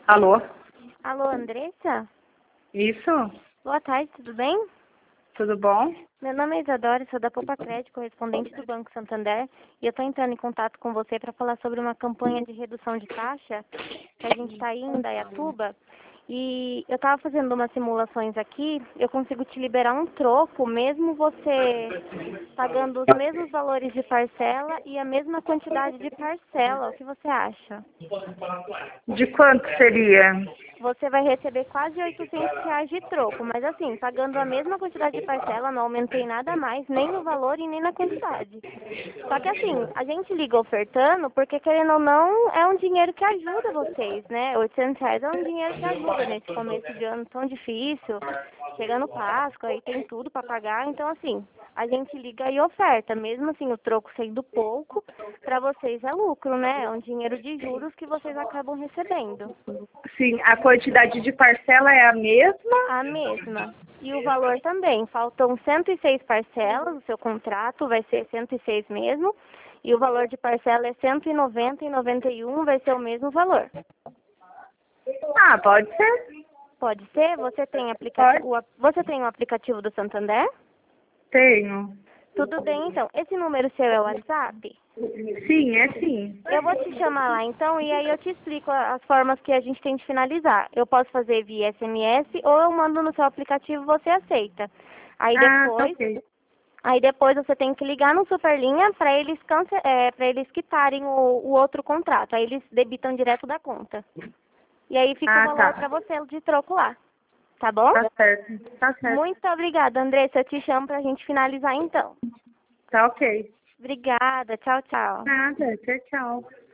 Alô? Alô, Andressa? Isso? Boa tarde, tudo bem? Tudo bom? Meu nome é Isadora, sou da Poupa Crédito, correspondente do Banco Santander, e eu estou entrando em contato com você para falar sobre uma campanha de redução de taxa que a gente está aí em Indaiatuba. E eu estava fazendo umas simulações aqui, eu consigo te liberar um troco, mesmo você pagando os mesmos valores de parcela e a mesma quantidade de parcela. O que você acha? De quanto seria? Você vai receber quase R$ 800 de troco, mas assim, pagando a mesma quantidade de parcela, não aumentei nada mais, nem no valor e nem na quantidade. Só que assim, a gente liga ofertando porque, querendo ou não, é um dinheiro que ajuda vocês, né? R$ 800 é um dinheiro que ajuda nesse começo de ano tão difícil. Chegando Páscoa e tem tudo para pagar, então assim, a gente liga e oferta, mesmo assim o troco sendo pouco, para vocês é lucro, né? É um dinheiro de juros que vocês acabam recebendo. Sim, a quantidade de parcela é a mesma? A mesma. E o valor também. Faltam 106 parcelas, o seu contrato vai ser 106 mesmo, e o valor de parcela é 190 e 91, vai ser o mesmo valor. Ah, pode ser? Pode ser? Pode. Você tem o aplicativo do Santander? Tenho. Tudo bem, então. Esse número seu é o WhatsApp? Sim, é sim. Eu vou te chamar lá então e aí eu te explico as formas que a gente tem de finalizar. Eu posso fazer via SMS ou eu mando no seu aplicativo e você aceita. Aí Ah, tá depois, ok. aí depois você tem que ligar no Superlinha para eles para eles quitarem o outro contrato. Aí eles debitam direto da conta. E aí fica o Ah, valor para tá. você de troco lá. Tá bom? Tá certo. Tá certo. Muito obrigada, Andressa. Eu te chamo para a gente finalizar então. Tá ok. Obrigada. Tchau, tchau. Nada, tchau, tchau.